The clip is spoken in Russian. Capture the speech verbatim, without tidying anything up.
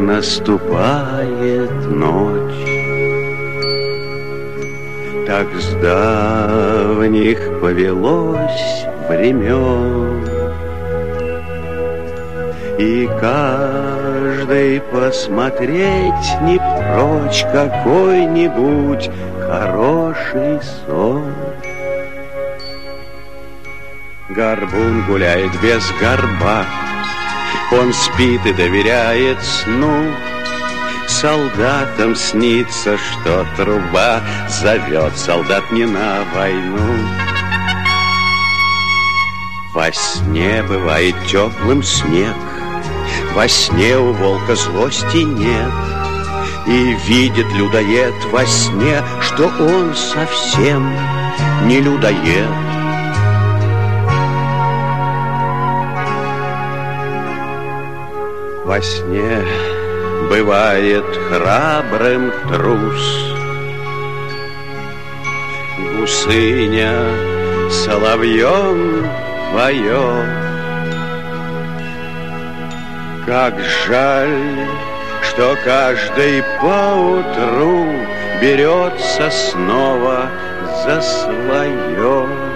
наступает ночь, так с давних повелось времен, и каждый посмотреть не прочь какой-нибудь хороший сон. Горбун гуляет без горба, он спит и доверяет сну. Солдатам снится, что труба зовет солдат не на войну. Во сне бывает теплым снег, во сне у волка злости нет, и видит людоед во сне, что он совсем не людоед. Во сне бывает храбрым трус, гусыня соловьем поет. Как жаль, что каждый поутру берется снова за свое.